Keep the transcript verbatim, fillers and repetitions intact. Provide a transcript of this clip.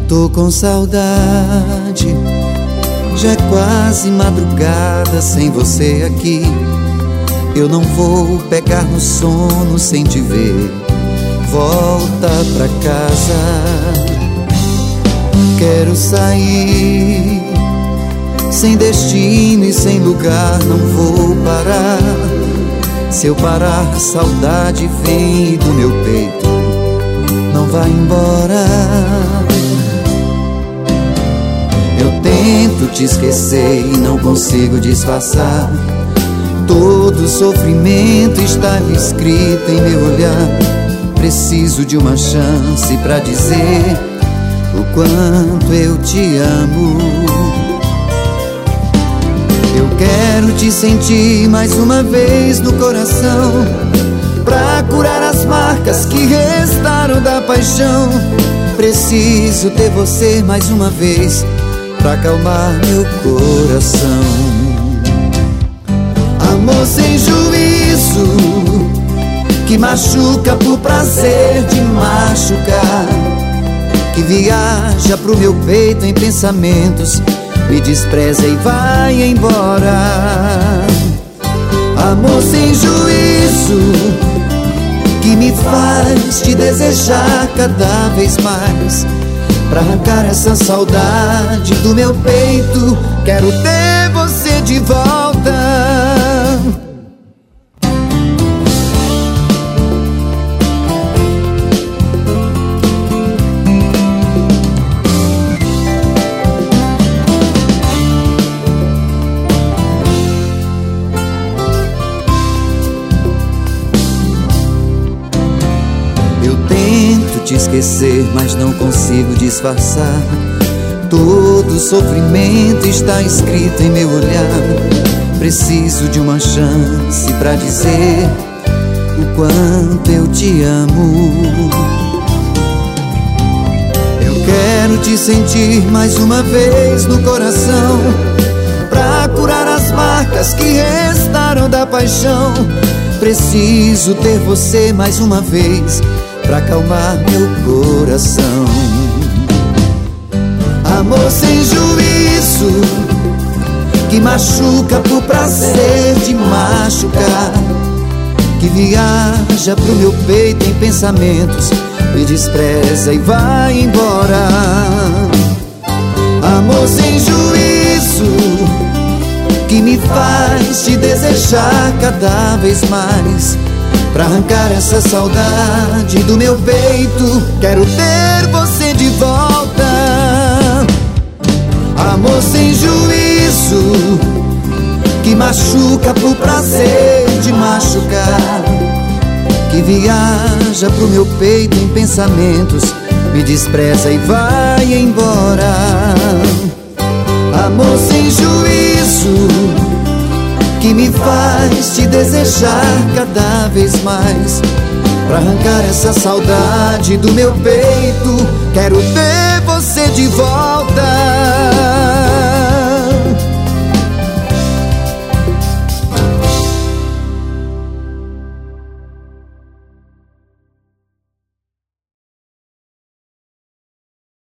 Tô com saudade, já é quase madrugada sem você aqui. Eu não vou pegar no sono sem te ver. Volta pra casa. Quero sair, sem destino e sem lugar não vou parar. Se eu parar, saudade vem do meu peito, não vai embora. Eu tento te esquecer e não consigo disfarçar. Todo sofrimento está escrito em meu olhar. Preciso de uma chance pra dizer o quanto eu te amo. Eu quero te sentir mais uma vez no coração, pra curar as marcas que restaram da paixão. Preciso ter você mais uma vez, pra acalmar meu coração. Amor sem juízo, que machuca por prazer de machucar, que viaja pro meu peito em pensamentos, me despreza e vai embora. Amor sem juízo, que me faz te desejar cada vez mais. Pra arrancar essa saudade do meu peito, quero ter você de volta. Eu tento te esquecer, mas não consigo disfarçar. Todo sofrimento está escrito em meu olhar. Preciso de uma chance pra dizer o quanto eu te amo. Eu quero te sentir mais uma vez no coração, pra curar as marcas que restaram da paixão. Preciso ter você mais uma vez, pra acalmar meu coração. Amor sem juízo, que machuca por prazer de machucar, que viaja pro meu peito em pensamentos, me despreza e vai embora. Amor sem juízo, que me faz te desejar cada vez mais. Pra arrancar essa saudade do meu peito, quero ter você de volta. Amor sem juízo, que machuca por prazer de machucar, que viaja pro meu peito em pensamentos, me despreza e vai embora. Amor sem juízo, que me faz te desejar cada vez mais. Pra arrancar essa saudade do meu peito, quero ter você de volta.